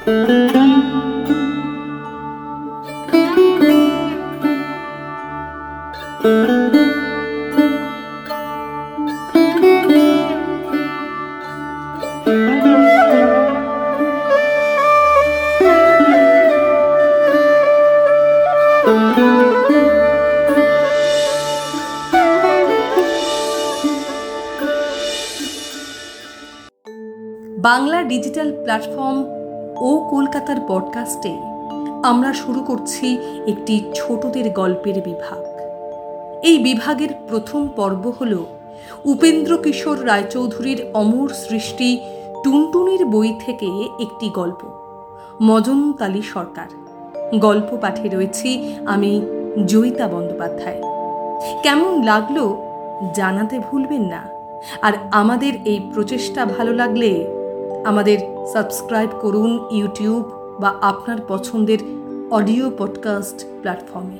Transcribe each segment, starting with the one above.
Bangla digital platform ও কলকাতার পডকাস্টে আমরা শুরু করছি একটি ছোটদের গল্পের বিভাগ। এই বিভাগের প্রথম পর্ব হল উপেন্দ্র কিশোর রায়চৌধুরীর অমর সৃষ্টি টুনটুনির বই থেকে একটি গল্প, মজনতালি সরকার। গল্প পাঠে রয়েছি আমি জয়িতা বন্দ্যোপাধ্যায়। কেমন লাগলো জানাতে ভুলবেন না। আর আমাদের এই প্রচেষ্টা ভালো লাগলে আমাদের সাবস্ক্রাইব করুন ইউটিউব বা আপনার পছন্দের অডিও পডকাস্ট প্ল্যাটফর্মে।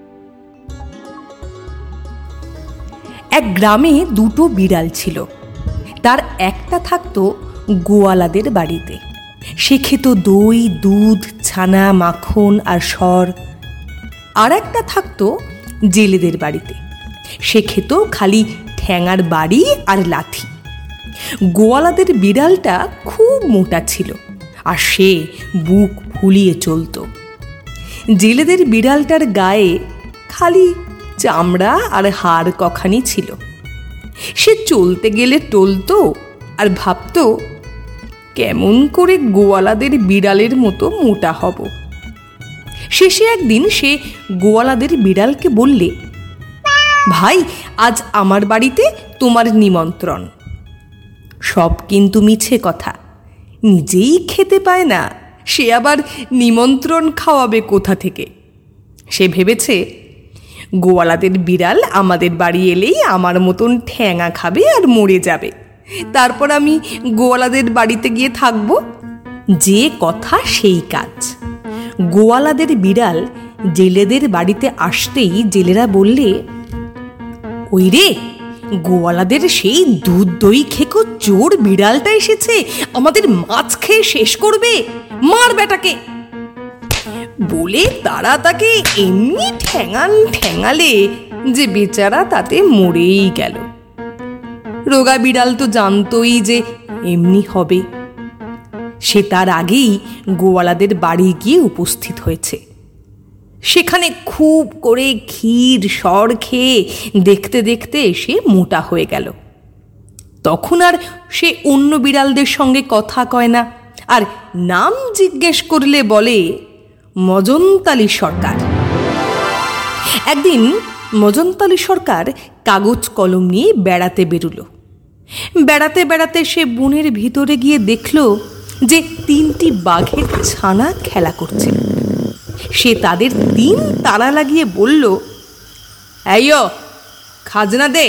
এক গ্রামে দুটো বিড়াল ছিল। তার একটা থাকতো গোয়ালাদের বাড়িতে। সে খেত দই, দুধ, ছানা, মাখন আর সর। আর একটা থাকতো জেলেদের বাড়িতে। সে খেত খালি ঠ্যাঙার বাড়ি আর লাথি। গোয়ালাদের বিড়ালটা খুব মোটা ছিল আর সে বুক ফুলিয়ে চলত। জেলেদের বিড়ালটার গায়ে খালি চামড়া আর হাড় কখানি ছিল। সে চলতে গেলে টলতো আর ভাবত কেমন করে গোয়ালাদের বিড়ালের মতো মোটা হব। শেষে একদিন সে গোয়ালাদের বিড়ালকে বললে, ভাই, আজ আমার বাড়িতে তোমার নিমন্ত্রণ। সব কিন্তু মিছে কথা। নিজেই খেতে পায় না, সে আবার নিমন্ত্রণ খাওয়াবে কোথা থেকে? সে ভেবেছে গোয়ালাদের বিড়াল আমাদের বাড়ি এলেই আমার মতন ঠ্যাঙা খাবে আর মরে যাবে। তারপর আমি গোয়ালাদের বাড়িতে গিয়ে থাকব। যে কথা সেই কাজ। গোয়ালাদের বিড়াল জেলেদের বাড়িতে আসতেই জেলেরা বললে, ওই রে, গোয়ালাদের সেই দুধ দই খেকো চোর বিড়ালটা এসেছে, আমাদের মাছ খেয়ে শেষ করবে, মার বেটাকে। বলে তারা তাকে এমনি ঠ্যাঙালে যে বেচারা তাতে মরেই গেল। রোগা বিড়াল তো জানতই যে এমনি হবে। সে তার আগেই গোয়ালাদের বাড়ি গিয়ে উপস্থিত হয়েছে। সেখানে খুব করে ক্ষীর সর খেয়ে দেখতে দেখতে সে মোটা হয়ে গেল। তখন আর সে অন্য বিড়ালদের সঙ্গে কথা কয় না, আর নাম জিজ্ঞেস করলে বলে মজনতালি সরকার। একদিন মজনতালি সরকার কাগজ কলম নিয়ে বেড়াতে বেরুল। বেড়াতে বেড়াতে সে বনের ভিতরে গিয়ে দেখল যে 3টি বাঘের ছানা খেলা করছে। সে তাদের 3 তাড়া লাগিয়ে বলল, এই খাজনা দে।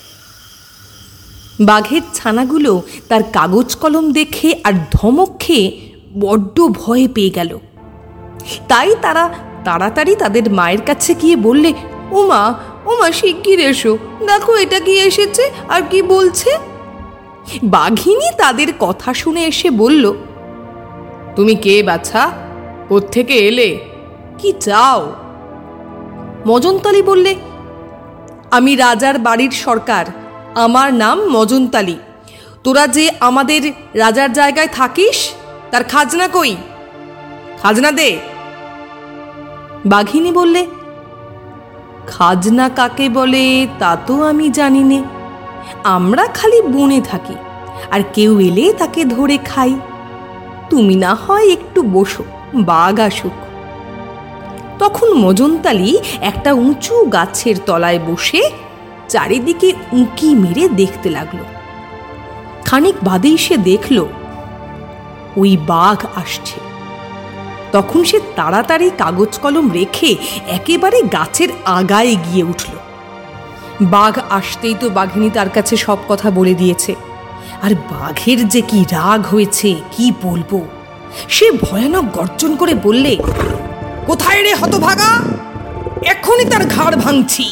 বাঘের ছানাগুলো তার কাগজ কলম দেখে আর ধমক খেয়ে বড্ড ভয় পেয়ে গেল। তাই তারা তাড়াতাড়ি তাদের মায়ের কাছে গিয়ে বললে, ওমা ওমা, শিগগির এসো, দেখো এটা কি এসেছে আর কি বলছে। বাঘিনী তাদের কথা শুনে এসে বলল, তুমি কে বাছা? কোত্থেকে এলে? কি চাও? মজনতালি বললে, আমি রাজার বাড়ির সরকার, আমার নাম মজনতালি। তোরা যে আমাদের রাজার জায়গায় থাকিস তার খাজনা কই? খাজনা দে। বাঘিনী বললে, খাজনা কাকে বলে তা তো আমি জানি নে। আমরা খালি বনে থাকি আর কেউ এলে তাকে ধরে খাই। তুমি না হয় একটু বসো, বাঘ আসুক। তখন মজনতালি একটা উঁচু গাছের তলায় বসে চারিদিকে উঁকি মেরে দেখতে লাগলো। খানিক বাদেই সে দেখল ওই বাঘ আসছে। তখন সে তাড়াতাড়ি কাগজ কলম রেখে একেবারে গাছের আগায় গিয়ে উঠল। বাঘ আসতেই তো বাঘিনী তার কাছে সব কথা বলে দিয়েছে। আর বাঘের যে কি রাগ হয়েছে কি বলবো। সে ভয়ানক গর্জন করে বললে, কোথায় রে হতভাগা, এখনই তার ঘাড় ভাঙছি।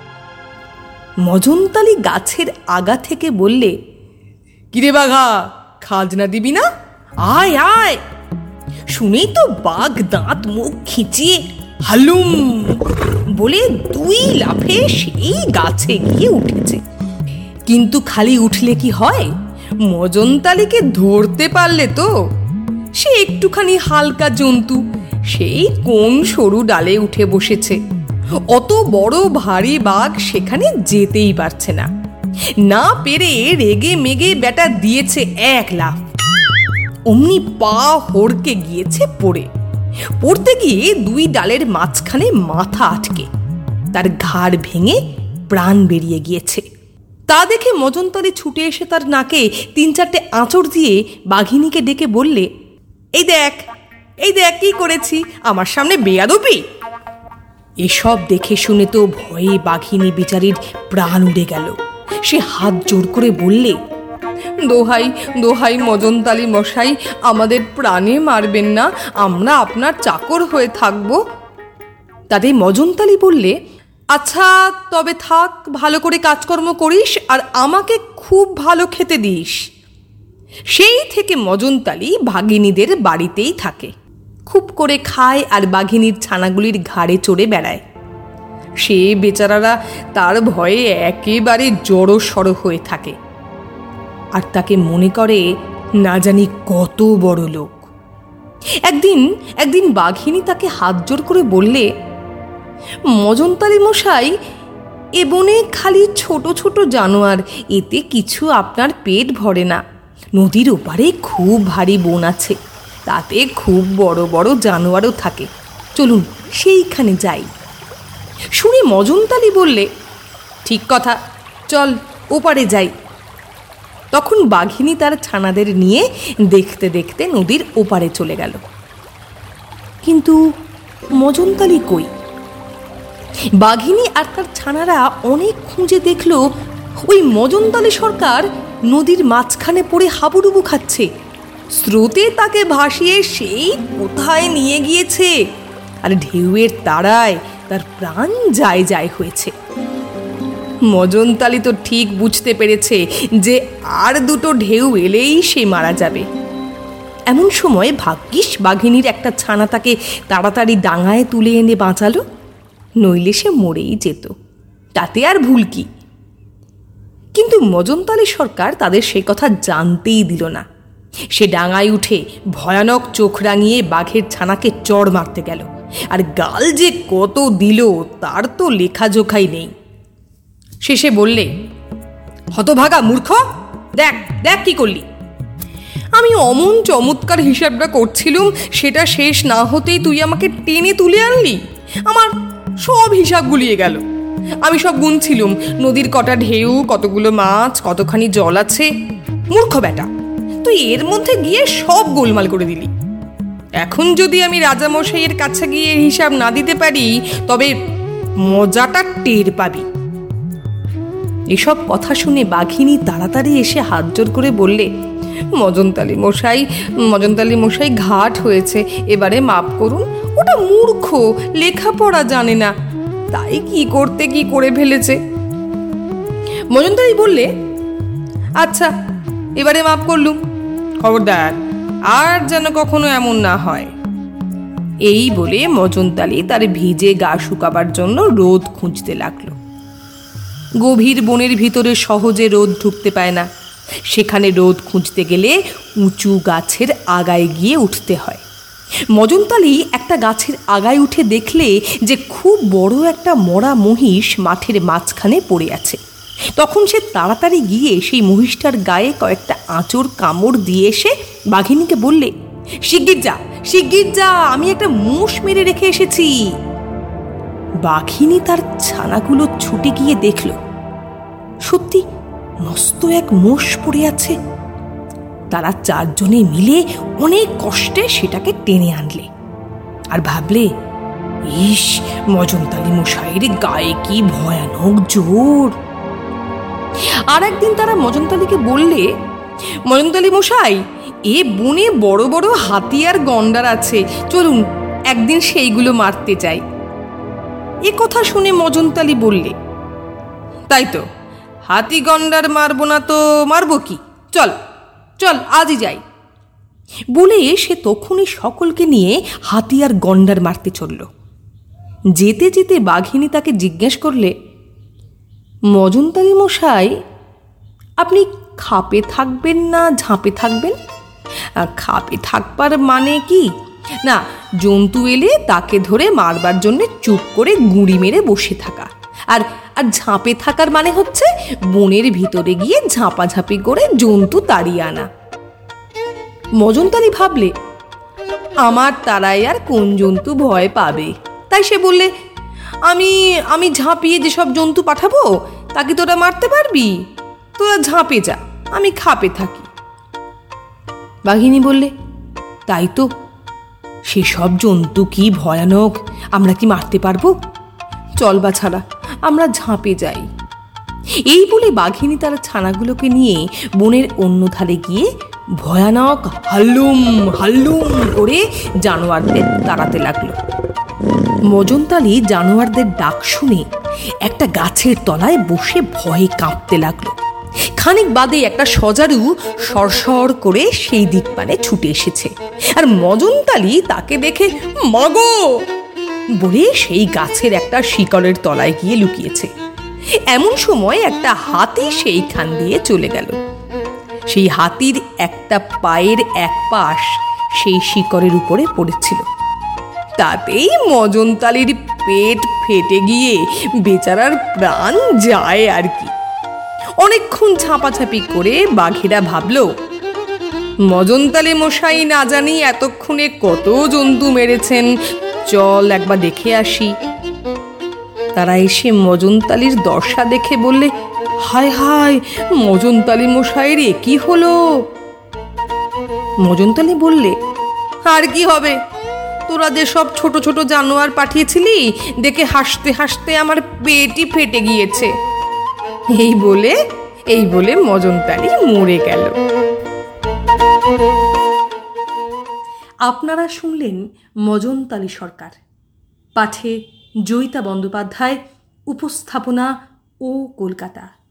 মজনতালি গাছের আগা থেকে বললে, কিরে বাঘা, খাজনা দিবি না? আয় আয়। শুনেই তো বাঘ দাঁত মুখ খিচিয়ে হালুম বলে 2 লাফে সেই গাছে গিয়ে উঠেছে। কিন্তু খালি উঠলে কি হয়, মজনতালিকে ধরতে পারলে তো। সে একটুখানি হালকা জন্তু, সেই কোন সরু ডালে উঠে বসেছে। অত বড় ভারী বাঘ সেখানে যেতেই পারছে না। না পেরে রেগে মেগে বেটা দিয়েছে 1 লাফ। অমনি পা হড়কে গিয়েছে পড়তে গিয়ে 2 ডালের মাঝখানে মাথা আটকে তার ঘাড় ভেঙে প্রাণ বেরিয়ে গিয়েছে। তা দেখে মজনতালি ছুটে এসে তার নাকে 3-4টে আঁচড় দিয়ে বাঘিনীকে ডেকে বললে, এই দেখ কি করেছি, আমার সামনে বেয়াদবি। এসব দেখে শুনে তো ভয়ে বাঘিনী বিচারির প্রাণ উড়ে গেল। সে হাত জোর করে বললে, দোহাই মজনতালি মশাই, আমাদের প্রাণে মারবেন না, আমরা আপনার চাকর হয়ে থাকব। তাতে মজনতালি বললে, আচ্ছা তবে থাক, ভালো করে কাজকর্ম করিস আর আমাকে খুব ভালো খেতে দিস। সেই থেকে মজনতালি বাঘিনীদের বাড়িতেই থাকে, খুব করে খায় আর বাঘিনীর ছানাগুলির ঘাড়ে চড়ে বেড়ায়। সে বেচারারা তার ভয়ে একেবারে জড়সড় হয়ে থাকে আর তাকে মনে করে না জানি কত বড় লোক। একদিন বাঘিনী তাকে হাত জোর করে বললে, মজনতালি মশাই, এ বনে খালি ছোট ছোট জানোয়ার, এতে কিছু আপনার পেট ভরে না। নদীর ওপারে খুব ভারী বন আছে, তাতে খুব বড় বড় জানোয়ারও থাকে, চলুন সেইখানে যাই। শুনে মজনতালি বললে, ঠিক কথা, চল ওপারে যাই। তখন বাঘিনী তার ছানাদের নিয়ে দেখতে দেখতে নদীর ওপারে চলে গেল। কিন্তু মজনতালি কই? বাঘিনী আর তার ছানারা অনেক খুঁজে দেখল ওই মজনতালি সরকার নদীর মাঝখানে পড়ে হাবুডুবু খাচ্ছে। স্রোতে তাকে ভাসিয়ে সেই কোথায় নিয়ে গিয়েছে, আর ঢেউয়ের তাড়ায় তার প্রাণ যায় হয়েছে। মজনতালি তো ঠিক বুঝতে পেরেছে যে আর 2টো ঢেউ এলেই সে মারা যাবে। এমন সময় ভাগ্যিস বাঘিনীর একটা ছানা তাকে তাড়াতাড়ি ডাঙায় তুলে এনে বাঁচালো, নইলে সে মরেই যেত, তাতে আর ভুল কি। কিন্তু মজনতালি সরকার তাদের সে কথা জানতেই দিল না। সে ডাঙায় উঠে ভয়ানক চোখ রাঙিয়ে বাঘের ছানাকে চড় মারতে গেল, আর গাল যে কত দিল তার তো লেখাজোখাই নেই। শেষে বললে, হতভাগা মূর্খ, দেখ কি করলি। আমি অমন চমৎকার হিসাবটা করছিলুম, সেটা শেষ না হতেই তুই আমাকে টেনে তুলে আনলি। আমার সব হিসাব গুলিয়ে গেল। আমি সব গুনছিলুম, নদীর কটা ঢেউ, কতগুলো মাছ, কতখানি জল আছে। মূর্খ বেটা, তুই এর মধ্যে গিয়ে সব গোলমাল করে দিলি। এখন যদি আমি রাজামশাইয়ের কাছে গিয়ে হিসাব না দিতে পারি, তবে মজাটা টের পাবি। এসব কথা শুনে বাঘিনী তাড়াতাড়ি এসে হাত জোর করে বললে, মজনতালি মশাই ঘাট হয়েছে, এবারে মাপ করুন। ওটা মূর্খ, লেখাপড়া জানে না, তাই কি করে ফেলেছে। মজনতালি বললে, আচ্ছা এবারে মাপ করলুম, খবরদার আর যেন কখনো এমন না হয়। এই বলে মজনতালি তার ভিজে গা শুকাবার জন্য রোদ খুঁজতে লাগলো। গভীর বনের ভিতরে সহজে রোদ ঢুকতে পায় না, সেখানে রোদ খুঁজতে গেলে উঁচু গাছের আগায় গিয়ে উঠতে হয়। মজনতালি একটা গাছের আগায় উঠে দেখলে যে খুব বড় একটা মরা মহিষ মাঠের মাঝখানে পড়ে আছে। তখন সে তাড়াতাড়ি গিয়ে সেই মহিষটার গায়ে কয়েকটা আঁচড় কামড় দিয়ে এসে বাঘিনীকে বললে, শিগগির যা, আমি একটা মোষ মেরে রেখে এসেছি। বাঘিনী তার ছানাগুলো ছুটে গিয়ে দেখল সত্যি মস্ত এক মোষ পড়ে আছে। তারা 4 জনে মিলে অনেক কষ্টে সেটাকে টেনে আনলে, আর ভাবলে, ইস, মজনতালি মশাইয়ের গায়ে কি ভয়ানক জোর। আর একদিন তারা মজনতালিকে বললে, মজনতালি মশাই, এ বনে বড় বড় হাতি আর গন্ডার আছে, চলুন একদিন সেইগুলো মারতে যাই। এ কথা শুনে মজনতালি বললে, তাই তো, হাতি গন্ডার মারবো না তো মারবো কি, চল আজই যাই। বলে সে তখনই সকলকে নিয়ে হাতি আর গন্ডার মারতে চলল। যেতে যেতে বাঘিনী তাকে জিজ্ঞেস করলে, মজনতালি মশাই, আপনি খাপে থাকবেন না ঝাঁপে থাকবেন? খাপে থাকবার মানে কি না, জন্তু এলে তাকে ধরে মারবার জন্য চুপ করে গুঁড়ি মেরে বসে থাকা। আর আর ঝাঁপে থাকার মানে হচ্ছে বনের ভিতরে গিয়ে ঝাঁপাঝাঁপি করে জন্তু তাড়িয়ে আনা। মজনতালি ভাবলে, আমার তারাই আর কোন জন্তু ভয় পাবে? তাই সে বললে, আমি আমি ঝাঁপিয়ে যেসব জন্তু পাঠাবো তাকে তোরা মারতে পারবি? তোরা ঝাঁপে যা, আমি খাপে থাকি। বাঘিনী বললে, তাই তো, সেসব জন্তু কি ভয়ানক, আমরা কি মারতে পারবো? চল বা ছাড়া, আমরা ঝাঁপে যাই। এই বলে বাঘিনী তার ছানাগুলোকে নিয়ে বনের অন্য ধারে গিয়ে ভয়ানক হাল্লুম হাল্লুম করে জানোয়ারদের তাড়াতে লাগলো। মজনতালি জানোয়ারদের ডাক শুনে একটা গাছের তলায় বসে ভয়ে কাঁপতে লাগলো। খানিক বাদে একটা সজারু সরসর করে সেই দিক পানে ছুটে এসেছে, আর মজনতালি তাকে দেখে মাগো বলে সেই গাছের একটা শিকড়ের তলায় গিয়ে লুকিয়েছে। এমন সময় একটা হাতি সেইখান দিয়ে চলে গেল। সেই হাতির একটা পায়ের এক পাশ সেই শিকড়ের উপরে পড়েছিল। তাতেই মজনতালির পেট ফেটে গিয়ে বেচারার প্রাণ যায় আর কি। অনেকক্ষণ ঝাঁপাঝাঁপি করে বাঘেরা ভাবল, মজনতালি মশাই না জানি এতক্ষণে কত জন্তু মেরেছেন, চল একবার দেখে আসি। তারা এসে মজনতালির দশা দেখে বললে, হায় হায়, মজনতালি মশাইয়ের এ কি হলো? মজনতালি বললে, আর কি হবে, তোরা যে সব ছোট ছোট জানোয়ার পাঠিয়েছিলি দেখে হাসতে হাসতে আমার পেটই ফেটে গিয়েছে। এই বলে মজনতালি মরে গেল। আপনারা শুনলেন মজনতালি সরকার। পাঠে জয়িতা বন্দ্যোপাধ্যায়, উপস্থাপনা ও কলকাতা।